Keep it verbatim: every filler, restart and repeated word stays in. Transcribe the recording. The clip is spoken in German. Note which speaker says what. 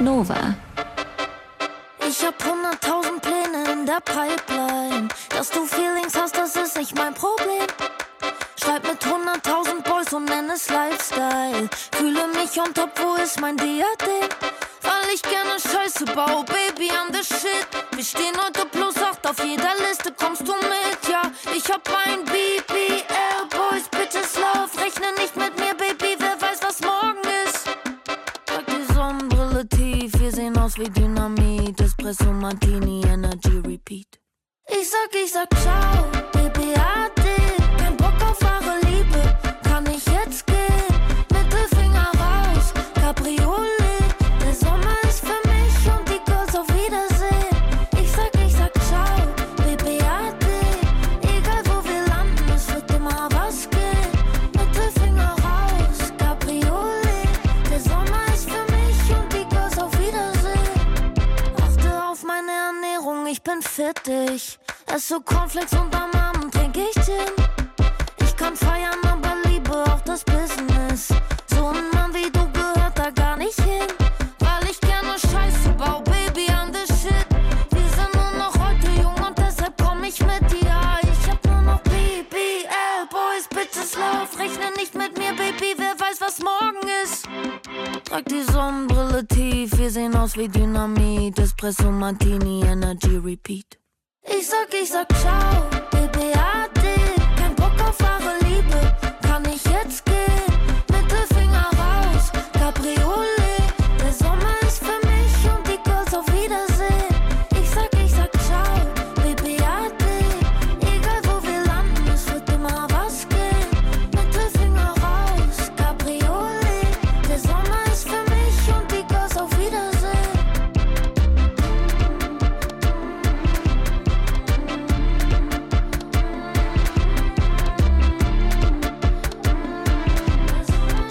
Speaker 1: Nova.
Speaker 2: Ich hab hunderttausend Pläne in der Pipeline. Dass du Feelings hast, das ist nicht mein Problem. Schreib mit hunderttausend Boys und nenn es Lifestyle. Fühle mich on top, wo ist mein Diadem? Weil ich gerne Scheiße baue, Baby, on the shit. Wir stehen heute plus acht auf jeder Liste, kommst du mit? Ja, ich hab ein B B L, Boys, Bitches, Love. Rechne nicht mit mir, Baby, wer weiß, was morgen ist. Trag die Sonnenbrille tief, wir sehen aus wie Dynamit. Espresso, Martini, Energy, Repeat. Ich sag, ich sag ciao, Baby, ade. Kein Bock auf wahre Liebe, kann ich jetzt gehen? Mittelfinger raus, Cabriolet. Der Sommer ist für mich und die Girls auf Wiedersehen. Ich sag, ich sag ciao, Baby, ade. Egal wo wir landen, es wird immer was gehen. Mittelfinger raus, Cabriolet. Der Sommer ist für mich und die Girls auf Wiedersehen. Achte auf meine Ernährung, ich bin fittig. Esse Cornflakes und am Abend trink ich Gin. Ich kann feiern, aber liebe auch das Business. So ein Mann wie du gehört da gar nicht hin. Weil ich gerne Scheiße bau, Baby, on the shit. Wir sind nur noch heute jung und deshalb komm ich mit dir. Ja, ich hab nur noch B B L, Boys, Bitches, Love. Rechne nicht mit mir, Baby, wer weiß, was morgen ist. Trag die Sonnenbrille tief, wir sehen aus wie Dynamit. Espresso, Martini, Energy, Repeat. Ich sag, ich sag ciao.